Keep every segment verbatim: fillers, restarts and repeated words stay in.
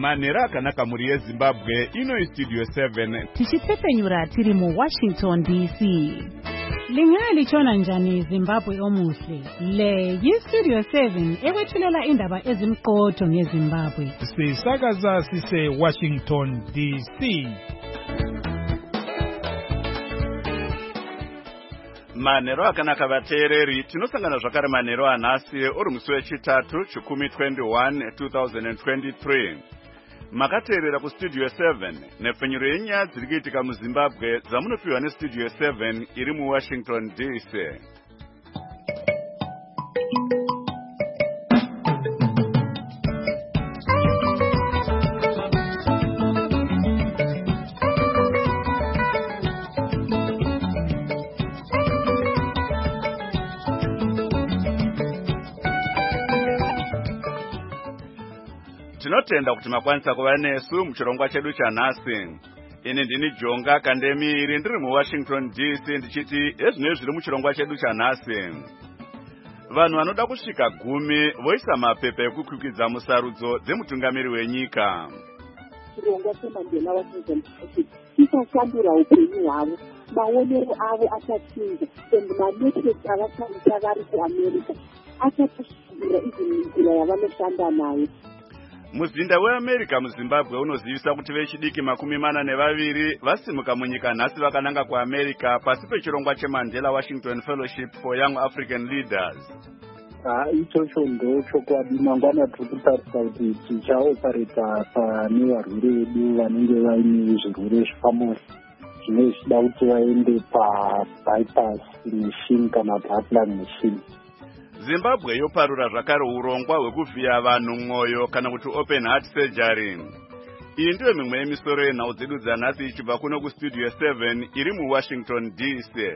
manhero akanaka muri yeZimbabwe. Ino iStudio seven tichipfepenyura tiri mu Washington D C. Lingali chona njani Zimbabwe omuhle. Le yiStudio seven ekwethulela indaba ezimqotho ngeZimbabwe. Sisakaza sise Washington D C. Manhero akanaka vateereri, tinosangana zvakare manhero anhasi uri musi wechitatu chikumi twenty-one twenty twenty-three. Makateerera kuStudio seven nepfenyuro yenyaya dziri kuitika muZimbabwe dzamunopiwa neStudio seven iri muWashington D C. Tinotenda kuti makwanisa kuva nesu muchirongwa chedu chanhasi. Ini ndini Jonga Kandemiri ndiri muWashington D C ndichiti ezvinoi zviri muchirongwa chedu chanhasi. Vanhu vanoda kusvika gumi voisa mapepa ekukwikwidzira musarudzo dzemutungamiri wenyika. Chirongwa cheMandela Washington chikashandura upenyu hwavo, maonero avo achatsinza, and manetworks avashandisa vari kuAmerica achatoshandura izvi nzira yavanoshanda nayo. Muzinda weAmerica muZimbabwe unozivisa kuti vechidiki makumi mana nevaviri vasimuka munyika nhasi vakananga kuAmerica pasi pechirongwa cheMandela Washington Fellowship for Young African Leaders. Ah, ichocho ndo chokwadi mangwana tiri kutarisa kuti tichaopareta pane varwere vedu vanenge vaine zvirwere zvifamous zvine zvichida kuti vaende pabypass machine kana heartland machine. Zimbabwe yoparura zvakare urongwa hwekuvhiya vanhu mwoyo kana kuti open heart surgery. Iyi ndiyo mimwe yemisoro yenhau dzedu dzanhasi ichibva kuno kuStudio seven iri muWashington D C.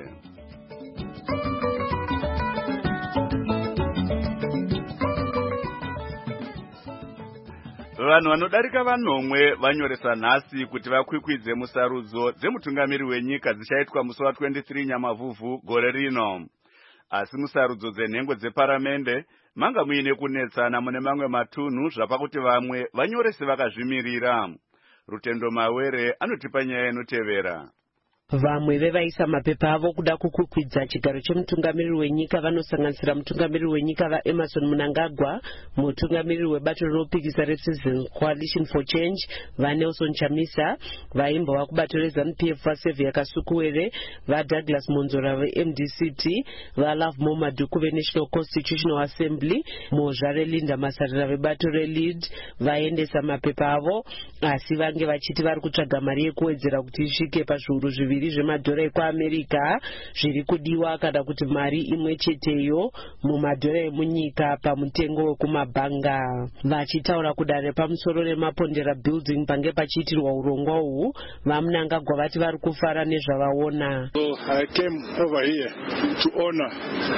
Vanhu vanodarika vanomwe vanyoresa nhasi kuti vakwikwidze musarudzo dzemutungamiri wenyika dzichaitwa musi wa twenty-three Nyamavhuvhu gore rino. Asi musarudzo dzenhengo dzeparamende manga muine kunetsana mune mamwe matunhu zvapakuti vamwe vanyorese vakazvimirira. Rutendo Mawere anotipa nyaya inotevera. Vamwe vevaisa mapepa avo kuda kukwikwidza chigaro chemutungamiriri wenyika vanosanganisira mutungamiriri wenyika vaEmerson Mnangagwa, mutungamiriri webato rinopikisa reCitizen Coalition for Change vaNelson Chamisa, vaimba vakubato reZANU-P F vaSevia Kasukuwere, vaDouglas Monzora veM D C T, vaLove Momaduku veNational Constitutional Assembly, Mozhare Linda Masarira vebato reLead vaendesa mapepa avo, asi vange vachiti vari kutsvaga mari yekuwedzera kuti isvike pazviuru zviviri zvemadhora ekuAmerica zviri kudiwa kana kuti mari imwe cheteyo mumadhora emunyika pamutengo wekumabhanga. Vachitaura kudare pamusoro remapondera building pange pachiitirwa urongwa uhu, vaMnangagwa vati vari kufara nezvavaona. So I came over here to honor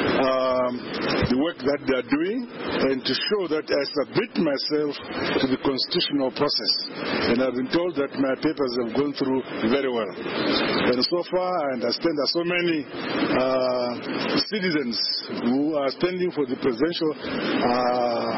um, the work that they are doing and to show that I submit myself to the constitutional process, and I've been told that my papers have gone through very well. And so far, I understand there are so many uh, citizens who are standing for the presidential uh,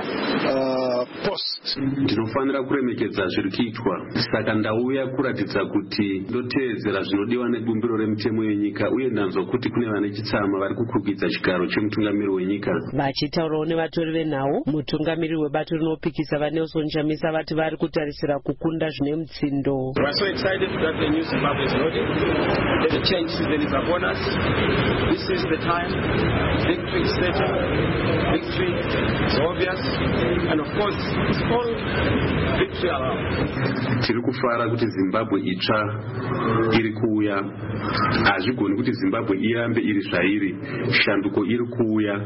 uh, post. Ndinofanira kuremekedza zviri kuitwa, saka ndauya kuratidza kuti ndoteedzera zvinodiwa nebumbiro remutemo yenyika uye ndanzwa kuti kune vane chitsama vari kukwikwidza chigaro chemutungamiri wenyika. Vachitaurawo nevatori venhau, mutungamiri webato rinopikisa vaNelson Chamisa vati vari kutarisira kukunda zvine mutsindo. We are so excited that the new Zimbabwe is loaded. That the change season is upon us. This is the time. Victory is certain. Victory is obvious. And of course, it's all victory around. Tiri kufara kuti Zimbabwe itsva iri kuuya. Hazvigoni kuti Zimbabwe irambe iri zvairi. Shanduko iri kuuya.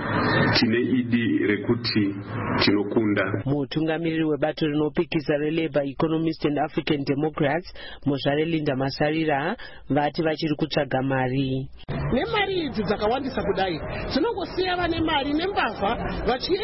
Tine idi rekuti tinokunda. Mutungamiriri webato rinopikisa reLabour Economist and African Democrats, Mozhare Linda Masarira, vati vachiri kutsvaga mari. Nemari idzi dzakawandisa kudai, tinongosiya vane mari nembavha vachienda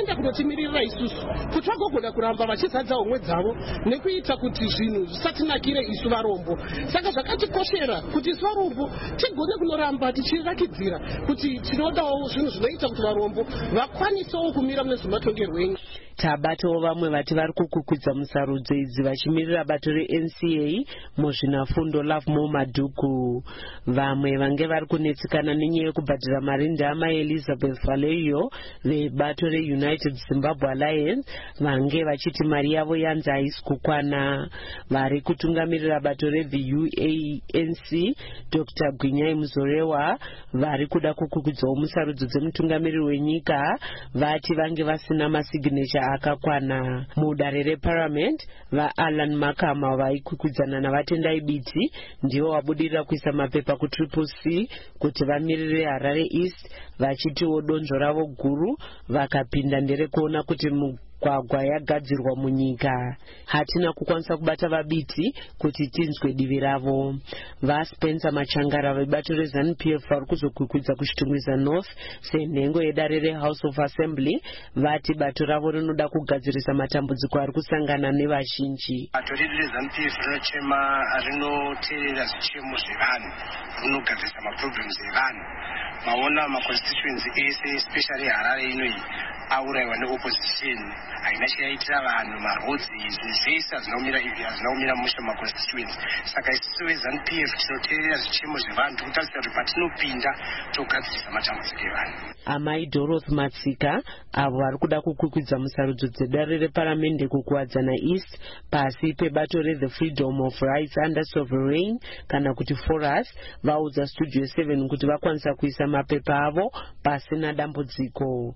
vaenda kunotimirira isusu kuti vagogona kuramba vachizadza homwe dzavo nekuita kuti zvinhu zvisatinakire isu varombo. Saka zvakatikoshera kuti isu varombo tigone kunoramba tichirakidzira kuti tinodawo zvinhu zvinoita kuti varombo vakwanisewo kumira mune zvematongerwo enyu. Tabatawo vamwe vati vari kukukwidza musarudzo idzi vachimirira bato re-N C A muzvinafundo Lovemore Madhuku. Vamwe vange vari kunetsikana nenyaya yekubhadhira mari ndama Elizabeth Valerio vebato re-United Zimbabwe Alliance vange vachiti mari yavo yanzi haisi kukwana. Vari kutungamirira bato re-V U A N C Doctor Gwinyai Muzorewa vari kuda kukukwidzawo musarudzo dzemutungamiriri wenyika vati vange vasina masignature akakwana. Mudare reparliament vaAlan Makama vaikwikwidzanan navatendai biti ndivo vabudirira kuisa mapepa kutriple C kuti vamirire Harare East vachitiwo donzvo ravo guru vakapinda nderekuona kuti mugwagwa yagadzirwa munyika. Hatina kukwanisa kubata vabiti kuti tinzwe divi ravo. VaSpencer Machangara vebato reZANU P F vari kuzokwikwidza kuchitumwiza North senhengo yedare reHouse of Assembly vati bato ravo rinoda kugadzirisa matambudziko ari kusangana nevazhinji. Bato redu reZANU P F rinochema rinoteerera zvichemo zvevanhu, rinogadzirisa maproblems evanhu. Maona maconstituency ese especially Harare inoyi auraiwa neopposition haina chaitira vanhu marodzi izvi zvese hazvinaumira izvi hazvinaumira musha maconstituency. Saka isusu veZANU P F tinoteerera zvichemo zvevanhu tokutarisira kuti patinopinda togadzirisa matambudziko evanhu. Amai Dorothy Matsika avo vari kuda kukwikwidza musarudzo dzedare reparamende kukuwadzana East pasi pebato re-The Freedom of Rights Under Sovereign kana kuti Forus vaudza Studio seven kuti vakwanisa kuisa mapepa avo pasina dambudziko.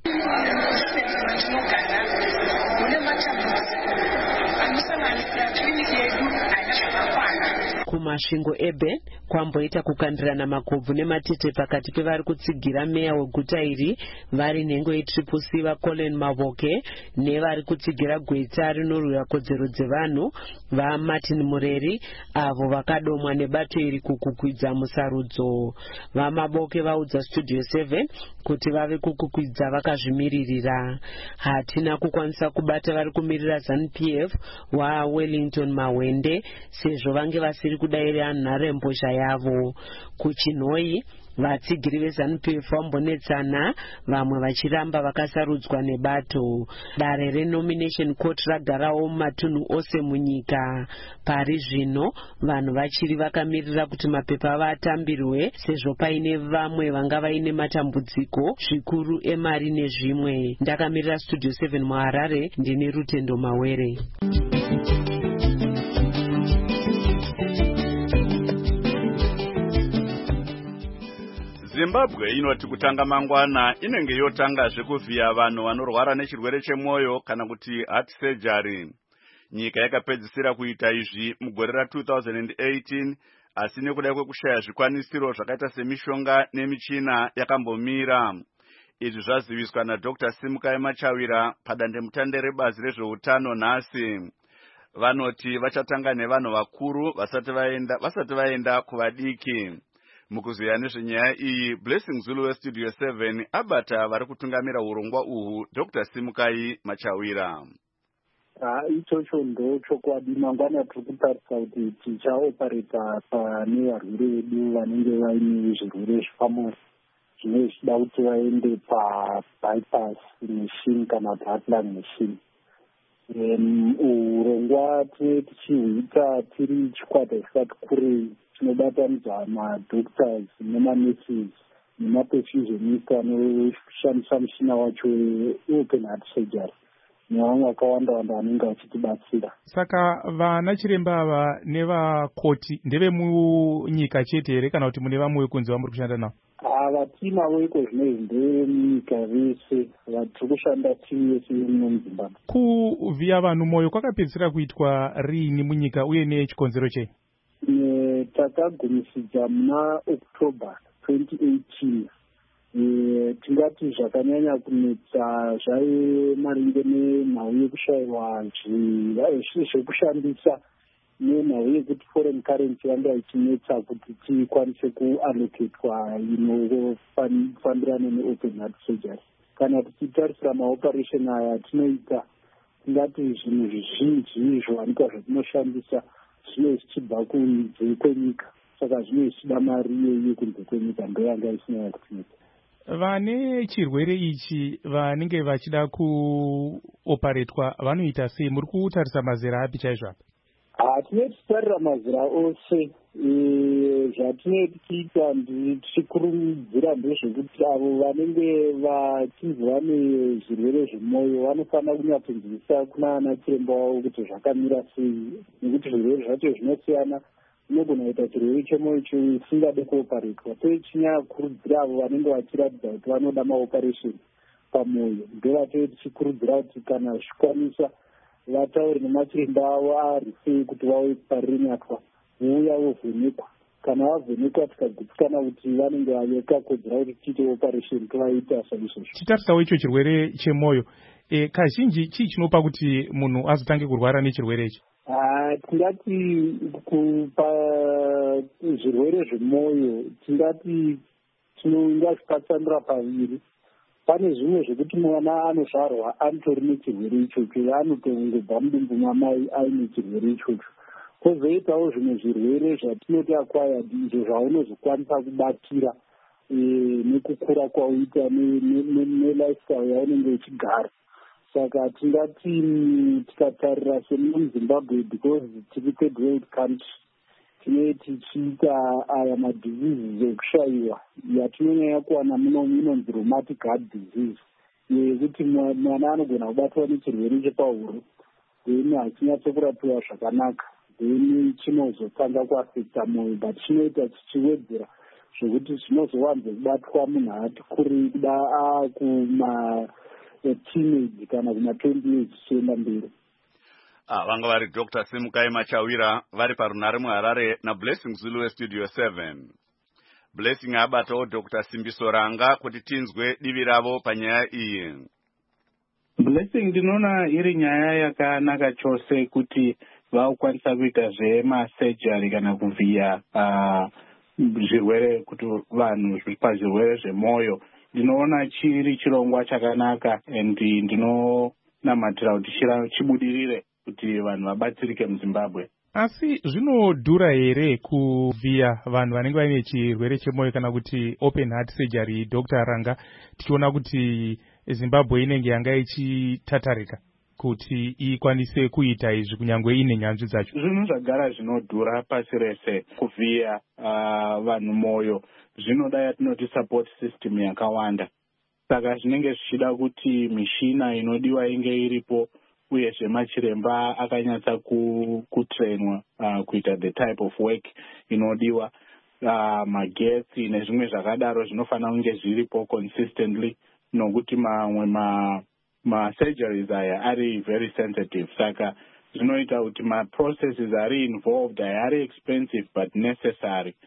Kumasvingo Eben kwamboita kukandirana makobvu nematete pakati pevari kutsigira meya weguta iri vari nhengo yetriple C vaColin Mavoke nevari kutsigira gweta rinorwira kodzero dzevanhu vaMartin Mureri avo vakadomwa nebato iri kukukwidza musarudzo. VaMaboke vaudza Studio seven kuti vave kukukwidza vakazvimiririra. Hatina kukwanisa kubata vari kumirira ZANU P F waWellington Mawende sezvo vange vasiri kudaira nharembozha yavo. Kuchinhoi vatsigiri veZANU P F vambonetsana vamwe vachiramba vakasarudzwa nebato. Dare renomination court ragarawo mumatunhu ose munyika. Pari zvino vanhu vachiri vakamirira kuti mapepa avo atambirwe sezvo paine vamwe vanga vaine matambudziko zvikuru emari nezvimwe. Ndakamirira Studio seven muHarare ndini Rutendo Mawere. Zimbabwe inoti kutanga mangwana inenge yotanga zvekuvhiya vanhu vanorwara nechirwere chemwoyo kana kuti heart surgery. Nyika yakapedzisira kuita izvi mugore ra two thousand eighteen asi nekuda kwekushaya zvikwanisiro zvakaita semishonga nemichina yakambomira. Izvi zvaziviswa naDr Simukai Machawira padandemutande rebazi rezveutano nhasi. Vanoti vachatanga nevanhu vakuru vasati vaenda vasati vaenda kuvadiki. Mukuziya nezvenyaya iyi Blessing Zulu weStudio seven abata vari kutungamira urongwa uhu Dr Simukai Machawira. Ichocho ndo chokwadi mangwana tiri kutarisa kuti tichaopareta pane varwere vedu vanenge vaine zvirwere zvifamous zvine zvichida kuti vaende pabypass machine kana heart-lung machine. Urongwa tinenge tichihuita tiri chikwata chisati kurei tinobatanidza madoctors nemanurses nemaperfusionista anoshandisa mushina wacho open heart surgery nevamwe vakawanda wanda vanenge vachitibatsira. Saka vana chiremba ava nevakoti ndevemunyika chete here kana kuti mune vamwe wekunze vamuri kushanda navo? Ava tinavo iko zvinezvi ndemunyika vese vatiri kushanda timu yese muno muZimbabwe. Kuvhiya vanhu mwoyo kwakapedzisira kuitwa riini munyika uye nechikonzero chei? Takagumisidza muna October twenty eighteen. Tingati zvakanyanya kunetsa zvaive maringe nemhau yekushayiwa zvekushandisa nemhau yekuti foreign currency yanga ichinetsa kuti tikwanise kuallocatwa inofambirana neopen heart surgery. kana tichitarisira maoperation aya atinoita, tingati zvinhu zvizhinji zviwanikwa zvatinoshandisa zvine zvichibva kunze kwenyika, saka zvine zvichida mari iyeye kunze kwenyika, ndo yanga isina kutinetsa. Vane chirwere ichi vanenge vachida kuoparetwa vanoita sei? Muri kutarisa mazera api chaizvo apa? Hatinotarira mazera ose. Zvatinoti tiita tichikurudzira ndezvekuti avo vanenge vachinzi vane zvirwere zvemwoyo vanofanira kunyatsonzwisa kuna ana chiremba wavo kuti zvakamira sei, nekuti zvirwere zvacho zvinosiyana. Unogona kuita chirwere chemwoyo chisingade kuoparetwa. Tochinyakuridzira avo vanenge vachiratidza kuti vanoda maoperation pamwoyo, ndovatoe tichikurudzira kuti kana zvikwanisa vataure nemachiremba avo ari sei kuti vauye paririnatwa, vouya vovhenekwa. Kana vavhenekwa tikagutsikana kuti vanenge vakakodzera kuti tiite operation, tovaita saizvozvo. Titarisawo icho chirwere chemwoyo, e, kazhinji chii chinopa kuti munhu azotange kurwara nechirwere ichi? Tingati kupa zvirwere zvemwoyo, tingati tinongazvipatsanura paviri. Pane zvimwe zvekuti mwana anozvarwa anotori nechirwere ichocho, anotongobva mudumbu mamai aine chirwere ichocho. Kozoitawo zvimwe zvirwere zvatinoti acquired, izvo zvaunozokwanisa kubatira nekukura kwauita nelifestyle yaunenge uchigara. Saka tingati tikatarira semuZimbabwe, because tiri third world country, tine tichiita aya madiseases ekushayiwa yatinonyanya kuwana muno inonzi rheumatic heart disease, yekuti mwana anogona kubatwa nechirwere chepahuro, then hachinyatsokuratiwa zvakanaka, then chinozotanga kuafekta mwoyo, but chinoita chichiwedzera zvokuti zvinozowanze kubatwa munhu ati kurei kuda akuma teenage kana kuma twenty years chienda mberi. Ah, vanga vari Doctor Simukai Machawira vari parunare muHarare naBlessing Zulu weStudio seven. Blessing abatawo Doctor Simbiso Ranga kuti tinzwe divi ravo panyaya iyi. Blessing, ndinoona iri nyaya yakanaka chose kuti vakwanisa kuita zvemasurgery kana kuvhiya uh, zvirwere kuti vanhu pazvirwere zvemwoyo. Ndinoona chiri chirongwa chakanaka and ndinonamatira kuti chibudirire kuti vanhu vabatsirike muZimbabwe. Asi zvinodhura here kuvhiya vanhu vanenge vaine chirwere chemwoyo kana kuti open heart surgery, Doctor Ranga, tichiona kuti Zimbabwe inenge yanga ichitatarika kuti ikwanise kuita izvi kunyangwe ine nyanzvi dzacho? Zvinhu zvagara zvinodhura pasi rese kuvhiya uh, vanhu mwoyo. Zvinoda yatinoti support system yakawanda. Saka zvinenge zvichida kuti mishina inodiwa inge iripo, uyezve machiremba akanyatsa kutrainwa uh, kuita the type of work inodiwa. Uh, magetsi nezvimwe zvakadaro zvinofanira kunge zviripo consistently, nokuti mamwe ma ma-surgeries aya ari very sensitive. Saka zvinoita kuti ma-processes ari involved ari expensive but necessary.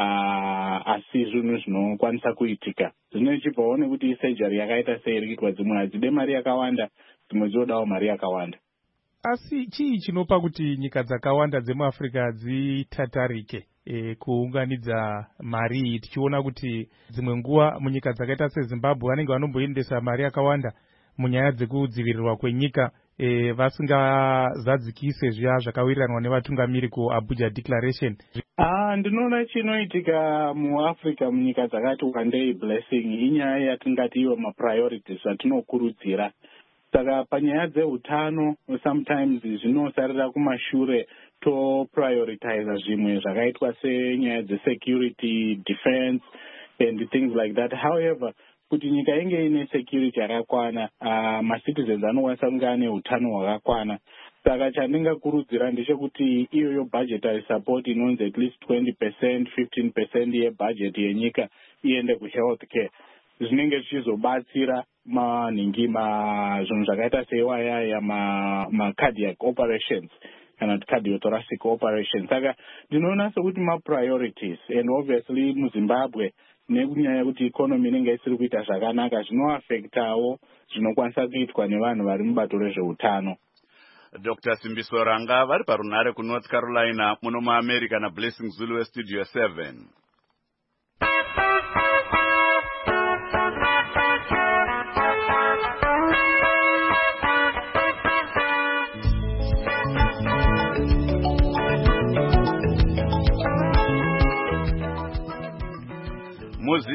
Uh, asi zvinhu zvinokwanisa kuitika. Zvinochibvawo nekuti isurgery yakaita sei iri kuitwa, dzimwe hadzide mari yakawanda, dzimwe dzinodawo mari yakawanda. Asi chii chinopa kuti nyika dzakawanda dzemuAfrica dzitatarike e, kuunganidza mari iyi, tichiona kuti dzimwe nguva munyika dzakaita seZimbabwe vanenge vanomboendesa mari yakawanda munyaya dzekudzivirirwa kwenyika, e, vasingazadzikise zviya zvakawiriranwa nevatungamiri kuAbuja Declaration? Ah, ndinoona chinoitika muAfrica munyika dzakati wandei Blessing inyaya yatingati iwo mapriorities atinokurudzira. Saka panyaya dzeutano sometimes zvinosarira kumashure to prioritize zvimwe zvakaitwa senyaya dzesecurity, defense and things like that. However, kuti nyika inge ine security yakakwana, uh, ma-citizens anokwanisa kunge ane utano hwakakwana. Saka chandingakurudzira ndechekuti iyoyo budgetary support inonzi at least twenty percent, fifteen percent yebudget yenyika iende kuhealth care. Zvinenge zvichizobatsira maningi ma zvinhu zvakaita seiwaya ma, ma cardiac operations kana kuti cardiothoracic operations. Saka ndinoona sekuti ma-priorities, and obviously muZimbabwe nekunyaya kuti economy inenge isiri kuita zvakanaka zvinoaffectawo zvinokwanisa kuitwa nevanhu vari mubato rezveutano. Doctor Simbiso Ranga vari parunare kuNorth Carolina muno muAmerica naBlessing Zulu weStudio seven.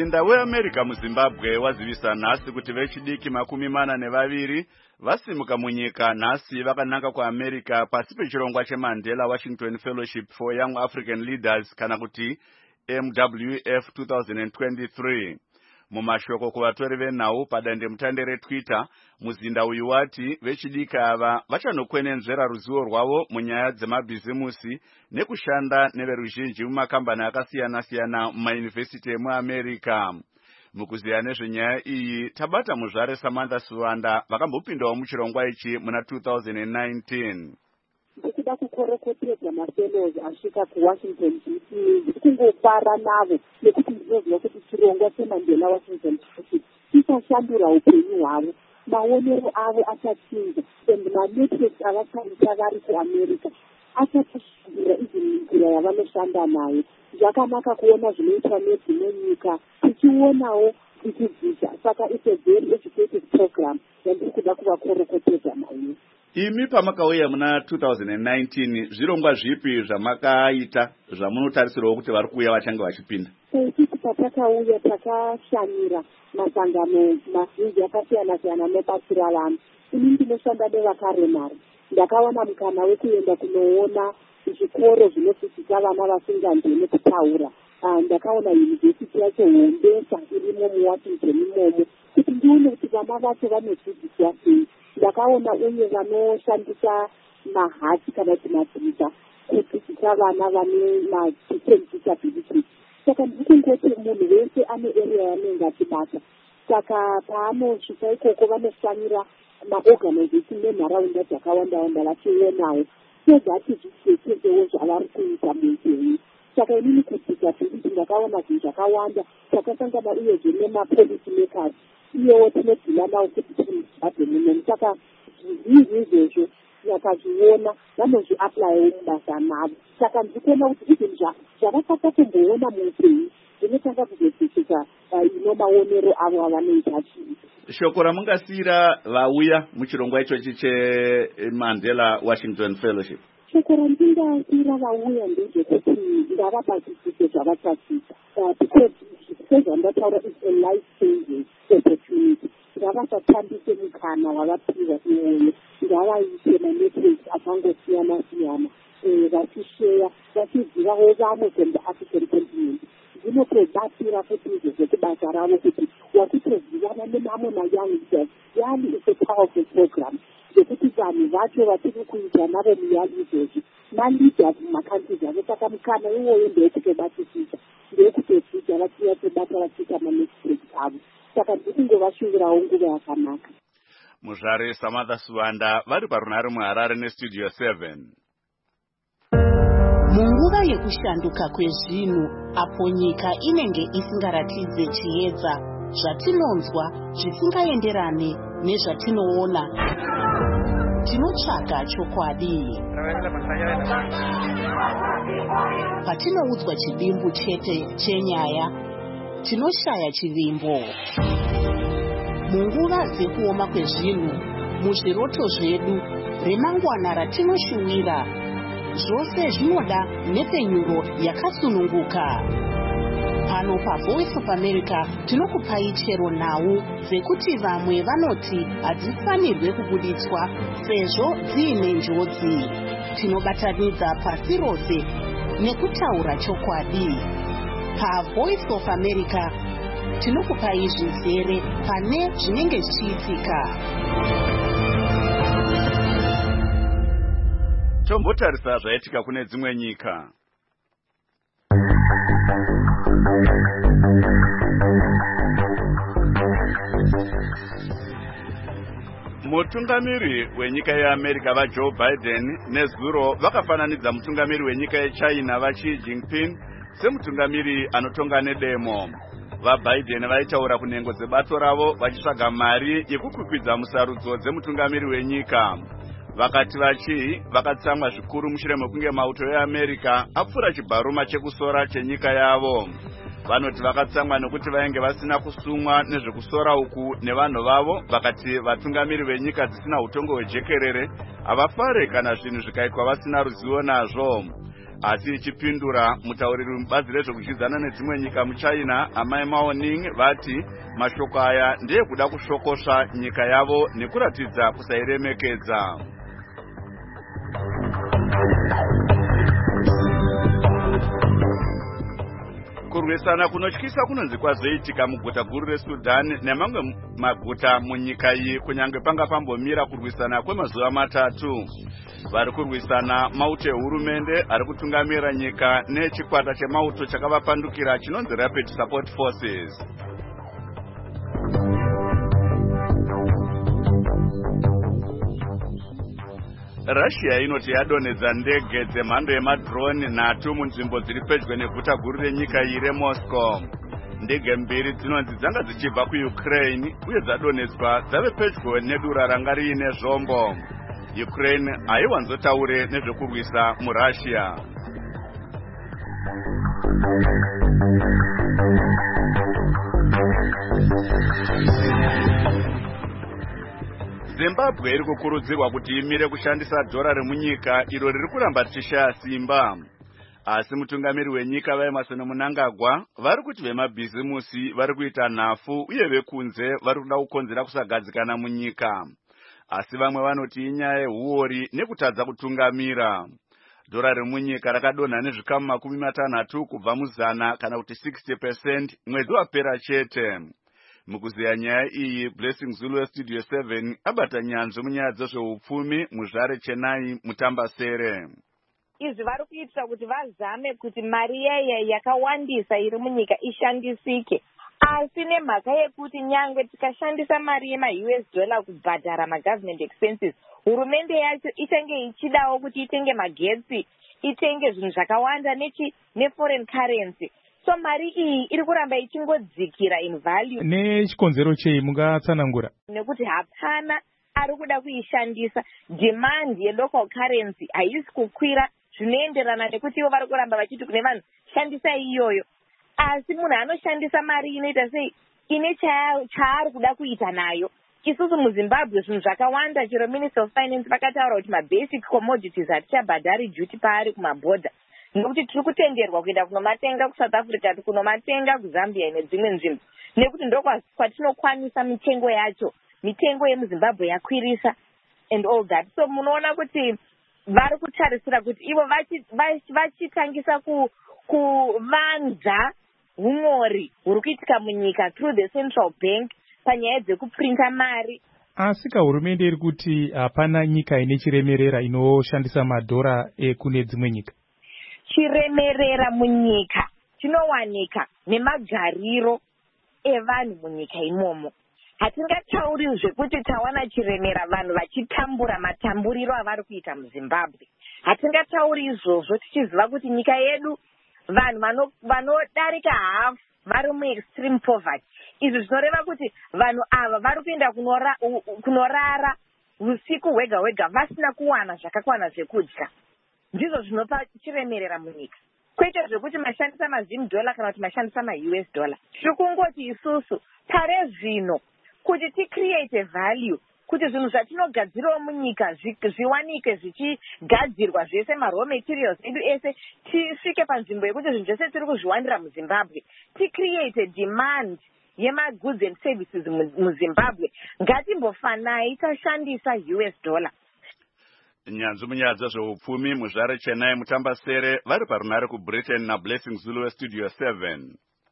muzinda weAmerica muZimbabwe wazivisa nhasi kuti vechidiki makumi mana nevaviri vasimuka munyika nhasi vakananga kuAmerica pasi pechirongwa cheMandela Washington Fellowship for Young African Leaders kana kuti M W F twenty twenty-three. Mumashoko kuvatori venhau padande mutande reTwitter, muzinda uyu wati vechidiki ava vachanokwenenzvera ruzivo rwavo munyaya dzemabhizimusi nekushanda neveruzhinji mumakambani akasiyana-siyana mumayunivhesiti emuAmerica. Mukuziya nezvenyaya iyi tabata muzvare Samantha Suwanda vakambopindawo muchirongwa ichi muna two thousand nineteen. Ndikuda kukorokotedza mafellows asvika kuWashington D C ndiri kungofara navo nekuti ndinoziva kuti chirongwa cheMandela Washington Fellowship chichashandura upenyu hwavo, maonero avo achatsinza and manetworks avashandisa vari kuAmerica achatoshandura izini nzira yavanoshanda nayo. Zvakanaka kuona zvinoitwa nedzimwe nyika tichionawo tichidzidza, saka it's a very educated program yandiri kuda kuvakorokotedza nayo. Imi pamakauya muna two thousand nineteen zvirongwa zvipi zvamakaita zvamunotarisirwa kuti vari kuuya vachange vachipinda? Sisi patakauya takashanyira masangano mazhinji akasiyana-siyana nobatsira vanhu. Ini ndinoshanda nevakaremara. Ndakawana mukana wekuenda kunoona zvikoro zvinofundisa vana vasingangeni kutaura. Ndakaona yunivhesiti yacho Hombesa irimo muWashington imomo kuti ndione kuti vana vacho vanodzidziswa sei. Ndakaona uye vanoshandisa mahati kana kuti madzita kudzidzisa vana vane ma-different disabilities. Saka ndikungoti munhu wese ane area yanenge achibata. Saka paanosvika ikoko vanoshanyira maorganization nenharaunda dzakawanda-wanda vachionawo sezvati zvichechezewo zvavari kuita muupenyu. Saka inini kudzidza kuti ndakaona zvinhu zvakawanda, takasangana uyezve nemapolicy makers iyewo tinodhila nawo kuti tiri muzvibhadhe munomu. Saka zvinhu izvozvo vakazviona vanozviaplayawo mubasa mavo. Saka ndikuona kuti izvinhu zvavasati kumboona muupenyu zvinotanga kuzosvitsika ino maonero avo avanoita achiita. Shoko ramungasiyira vauya muchirongwa ichochi cheMandela Washington Fellowship? Shoko randingasiyira vauya ndezvekuti ngavabatisise zvavachachita, because sezvandataura is a life changing opportunity. Ngavasatambise mukana wavapiwa iwoyo, ngavaite manetworks akangosiyana-siyana, vachisheya vachizivawo vamwe from the African continent. Zvinotobatsira kuti izvozvo kubasa ravo kuti wakutozivana nemamwe mayoung leaders. Yani is a powerful program zvekuti vanhu vacho vatiri kuita navo muyali izvozvi maleaders mumakantries avo. Saka mukana iwoyo ndeyekutobatisisa, ndeyekutodzidza vachiya tobata vachiita manetworks avo. Saka ndikungovashuvirawo nguva yakanaka. Muzvare Samantha Suwanda vari parunhare muHarare nestudio seven. Munguva yekushanduka kwezvinhu apo nyika inenge isingaratidze chiedza, zvatinonzwa zvisingaenderane nezvatinoona, tinotsvaga chokwadi. Patinoudzwa chidimbu chete chenyaya, tinoshaya chivimbo. Munguva dzekuoma kwezvinhu, muzviroto zvedu, remangwana ratinoshuwira, zvose zvinoda nepenyuro yakasununguka. Pano paVoice of America tinokupai chero nhau dzekuti vamwe vanoti hadzifanirwe kubuditswa sezvo dziine njodzi. Tinobatanidza pasi rose nekutaura chokwadi. PaVoice of America tinokupai zvizere pane zvinenge zvichiitika. Tombotarisa zvaitika kune dzimwe nyika. Mutungamiri wenyika yeAmerica vaJoe Biden nezuro vakafananidza mutungamiri wenyika yeChina vaXi Jinping semutungamiri anotonga nedemo. VaBiden vaitaura kunhengo dzebato ravo vachitsvaga mari yekukwikwidza musarudzo dzemutungamiri wenyika. Vakati vachi vakatsamwa zvikuru mushure mekunge mauto eAmerica apfura chibharuma chekusora chenyika yavo. Vanoti vakatsamwa nekuti vainge vasina kusumwa nezvekusora uku nevanhu vavo, vakati vatungamiri venyika dzisina utongo hwejekerere havafare kana zvinhu zvikaitwa vasina ruzivo nazvo. asi ichipindura mutauriri mubazi rezvekudyidzana nedzimwe nyika muchina Amai Mao Ning vati mashoko aya ndeyekuda kushokosva nyika yavo nekuratidza kusairemekedza. Kurwisana kunotyisa kunonzi kwazoitika muguta guru reSudan nemamwe maguta munyika iyi kunyange panga pambomira kurwisana kwemazuva matatu. Vari kurwisana mauto ehurumende ari kutungamira nyika nechikwata chemauto chakavapandukira chinonzi Rapid Support Forces. Russia inoti yadonedza ndege dzemhando yemadrone nhatu munzvimbo dziri pedyo neguta guru renyika iyi reMoscow. Ndege mbiri dzinonzi dzanga dzichibva kuUkraine uye dzadonedzwa dzave pedyo nedura ranga riine zvombo. Ukraine haiwanzotaure nezvekurwisa muRussia. Zimbabwe iri kukurudzirwa kuti imire kushandisa dhora remunyika iro riri kuramba richishaya simba. Asi mutungamiri wenyika vaEmerson Mnangagwa vari kuti vemabhizimusi vari kuita nhafu uye vekunze vari kuda kukonzera kusagadzikana munyika. Asi vamwe vanoti inyaya yehuori nekutadza kutungamira. Dhora remunyika rakadonha nezvikamu makumi matanhatu kubva muzana kana kuti sixty percent mwedzi wapera chete. Mukuziya nyaya iyi, Blessing Zulu Studio seven abata nyanzvi munyaya dzezveupfumi muzvare Chennai mutambasere. Izvi vari kuitira kuti vazame kuti mari yaya yakawandisa iri munyika ishandisike. Asi nemhaka yekuti nyangwe tikashandisa mari yema-U S dollar kubhadhara ma-government expenses, hurumende yacho ichange ichidawo kuti itenge magetsi, itenge zvinhu zvakawanda nechi neforeign currency. So mari iyi iri kuramba ichingodzikira in value. Nechikonzero chei mungatsanangura? Nekuti hapana ari kuda kuishandisa. Demand yelocal currency haisi kukwira zvinoenderana nekuti ivo vari kuramba vachiti kune vanhu shandisai iyoyo. Asi munhu anoshandisa mari inoita sei ine chaari kuda kuita nayo. Isusu muZimbabwe zvinhu zvakawanda, chero Minister of Finance vakataura kuti mabasic commodities hatichabhadhari duty paari kumabhodha. Nekuti tiri kutenderwa kuenda kunomatenga kuSouth Africa, kunomatenga kuZambia nedzimwe nzvimbo. Nekuti ndo kwatinokwanisa mitengo yacho. Mitengo yemuZimbabwe yakwirisa and all that. So munoona kuti vari kutarisira kuti ivo vachitangisa ku kuvanza humori huri kuitika munyika through the central bank panyaya dzekuprinta mari. Asi hurumende iri kuti hapana nyika ine chiremerera inoshandisa madhora ekune dzimwe nyika. Chiremerera munyika chinowanika nemagariro evanhu munyika imomo. Hatingatauri zvekuti tawana chiremera vanhu vachitambura matamburiro avari kuita muZimbabwe. Hatingatauri izvozvo tichiziva kuti nyika yedu vanhu vanodarika half vari muextreme poverty. Izvi zvinoreva kuti vanhu ava vari kuenda kunorara usiku hwega hwega vasina kuwana zvakakwana zvekudya. Ndizvo zvinopa chiremerera munyika. Kwete zvekuti mashandisa mazim dollar kana kuti mashandisa ma-U S dollar. Tiri kungoti isusu pare zvino kuti ticreate value, kuti zvinhu zvatinogadzirawo munyika zviwanike zvichigadzirwa zvese ma-raw materials edu ese, tisvike panzvimbo yekuti zvinhu zvese tiri kuzviwanira muZimbabwe. Ticreate demand yema-goods and services muZimbabwe. Ngatimbofanai tashandisa U S dollar. Nyanzvi munyaya dzezveupfumi muzvare Chennai mutambasere vari parunare kuBritain naBlessing Zulu Studio seven.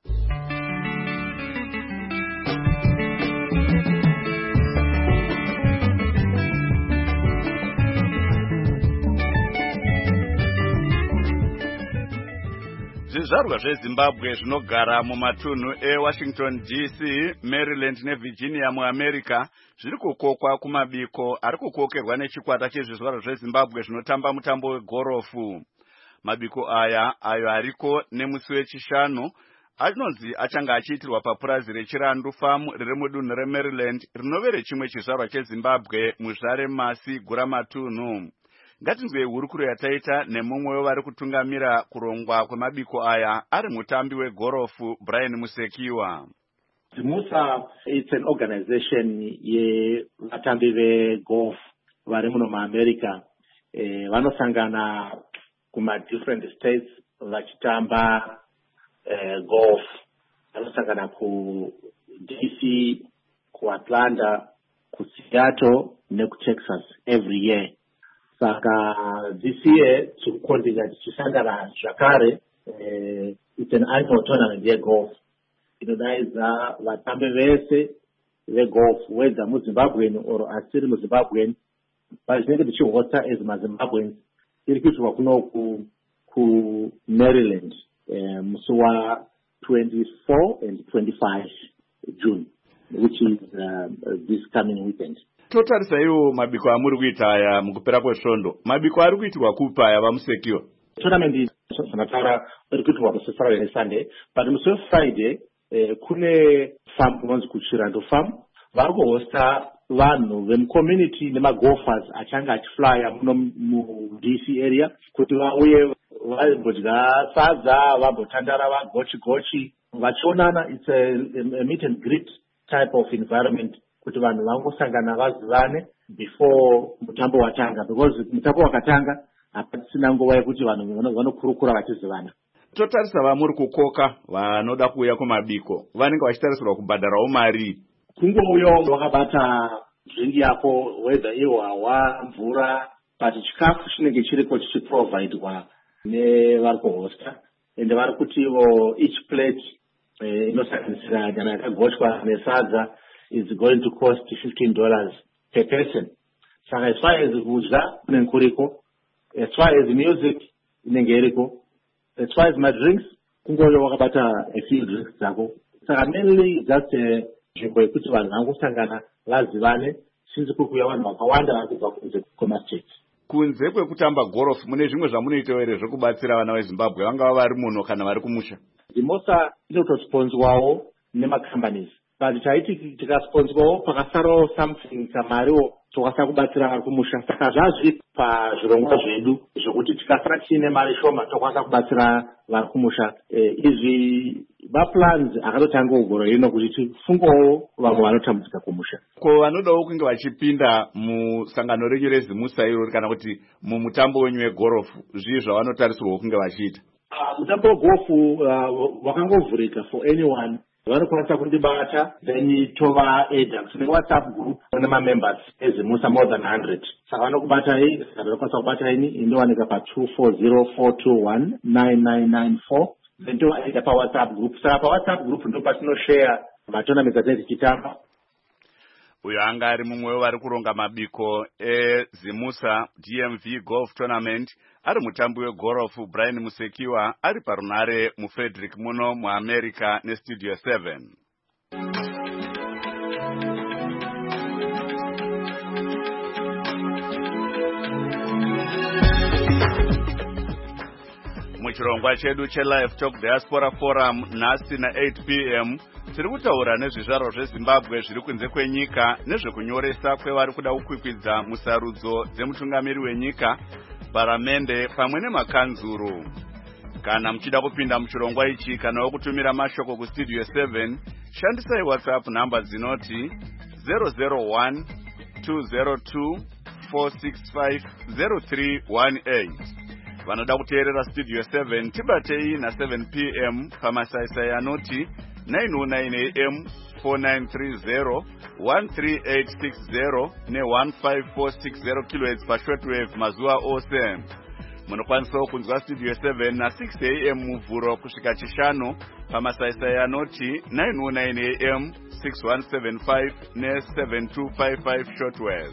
Zvizvarwa zveZimbabwe zvinogara mumatunhu eWashington D C, Maryland neVirginia muAmerica zviri kukokwa kumabiko ari kukokerwa nechikwata chezvizvarwa zveZimbabwe zvinotamba mutambo wegorofu. Mabiko aya ayo ariko nemusi wechishanu anonzi achanga achiitirwa papurazi reChirandu Farm riri mudunhu reMaryland rinove rechimwe chizvarwa cheZimbabwe muzvare Masi Guramatunhu. Ngatinzwe hurukuro yataita nemumwe wevari kutungamira kurongwa kwemabiko aya ari mutambi wegorofu Brian Musekiwa. Zimusa, it's an organization yevatambi vegolf vari muno muAmerica. Eh, vanosangana kuma different states vachitamba uh, golf vanosangana ku D C, ku Atlanta, ku Seattle neku Texas every year. Saka this year to continue tichisangana zvakare uh, it's an annual tournament yegolf inodaiza vatambi vese vegolf whether muZimbabwean or asiri muZimbabwean pazvinenge tichihosta as maZimbabweans iri kuitwa kuno ku, ku Maryland uh, musi wa twenty-four and twenty-five June, which is uh, this coming weekend. Totarisa iwo mabiko amuri kuita aya mukupera kwesvondo. Mabiko ari kuitirwa kupi aya vamusekiwa? Tournament is sanataura iri kuitirwa musi Friday and Sunday, but musi Friday eh, kune farm kunonzi kuChirando farm vari kuhosta vanhu vemucommunity nemagolfers achanga achiflya muno mu-D C area kuti vauye vambodya sadza vambotandara vagochi gochi vachionana. It's a, a meet and greet type of environment kuti vanhu vangosangana vazivane before mutambo watanga, because mutambo wakatanga hapatisina nguva yekuti vanhu vanokurukura vachizivana. Totarisa vamuri kukoka vanoda kuuya kumabiko vanenge vachitarisirwa kubhadharawo mari. Kungouya wakabata dringi yako whether ihwawa mvura but chikafu chinenge chiriko chichiprovidwa nevari kuhosta ende vari kuti ivo each plate eh, inosanganisira nyama yakagochwa nesadza is going to cost fifteen dollars per person. Saka as far as kudya kunenge kuriko, as far as music inenge iriko, as far as my drinks kungouya wakabata a few drinks dzako. Saka mainly just nzvimbo yekuti vanhu vangosangana vazivane since kukuya vanhu vakawanda vari kubva kunze kwemasteti. Kunze kwekutamba golf mune zvimwe zvamunoitawo here zvekubatsira vana veZimbabwe vangava vari muno kana vari kumusha? Zimosa inotosponswawo nemacompanies, but taiti tikasponswawo pakasarawo something samariwo tokwanisa kubatsira vari kumusha. Saka zvazviri pazvirongwa zvedu zvokuti tikasara tiine mari shoma tokwanisa kubatsira vari kumusha. E, izvi maplans akatotanga ugoro rino kuti tifungowo vamwe vanotambudzika kumusha. Ko vanodawo kunge vachipinda musangano renyu reZimusa iro kana kuti mumutambo wenyu wegorofu zvii zvavanotarisirwa kunge vachiita? Uh, mutambo wegorofu wakangovhurika uh, for anyone. Vanokwanisa kundibata then tova eda tine WhatsApp group one members eZimusa more than one hundred. Saka vanokubatai, saka vanokwanisa kubata ini inowanika pa two four zero four two one nine nine nine four. Then tovaenda pa WhatsApp group. Saka pa WhatsApp group ndo patinoshare matournaments atiri tichitamba. Uyo anga ari mumwe wevari kuronga mabiko eZimusa D M V Golf Tournament ari mutambi wegorofu Brian Musekiwa ari parunare muFrederick muno muAmerica neStudio seven. Muchirongwa chedu cheLive Talk Diaspora Forum nhasi na eight p m tiri kutaura nezvizvarwa zveZimbabwe zviri kunze kwenyika nezvekunyoresa kwevari kuda kukwikwidza musarudzo dzemutungamiri wenyika, paramende pamwe nemakanzuru. Kana muchida kupinda muchirongwa ichi kana wokutumira mashoko kuStudio seven, shandisai WhatsApp namba dzinoti zero zero one two zero two four six five zero three one eight. Vanoda kuteerera Studio seven tibatei na seven p m pamasaisai anoti nine oh nine a m four nine three zero one three eight six zero ne one five four six zero kilohertz pashortwave mazuva ose. Munokwanisawo kunzwa Studio seven na six a m muvhuro kusvika chishanu pamasaisai anoti nine oh nine a m six one seven five ne seven two five five shortwave.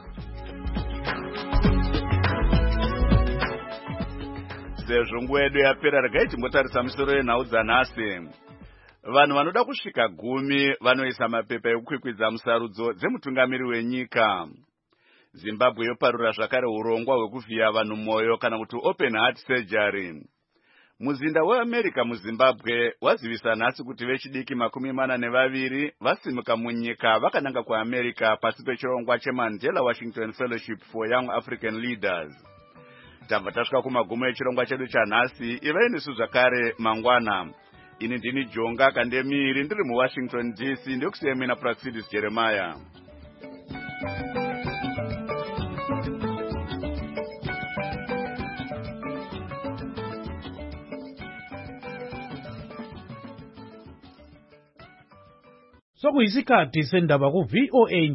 Sezvo nguva yedu yapera, regai timbotarisa misoro yenhau dzanhasi. Vanhu vanoda kusvika gumi vanoisa mapepa ekukwikwidza musarudzo dzemutungamiri wenyika. Zimbabwe yoparura zvakare urongwa hwekuvhiya vanhu mwoyo kana kuti open heart surgery. Muzinda weAmerica muZimbabwe wazivisa nhasi kuti vechidiki makumi mana nevaviri vasimuka munyika vakananga kuAmerica pasi pechirongwa cheMandela Washington Fellowship for Young African Leaders. Tabva tasvika kumagumo echirongwa chedu chanhasi. Ivai nesu zvakare mangwana. Ini ndini Jonga Kandemiri ndiri muWashington D C ndokusiyai mina Praxidis Jeremiah. sokuyisikhathi sendaba ku-V O A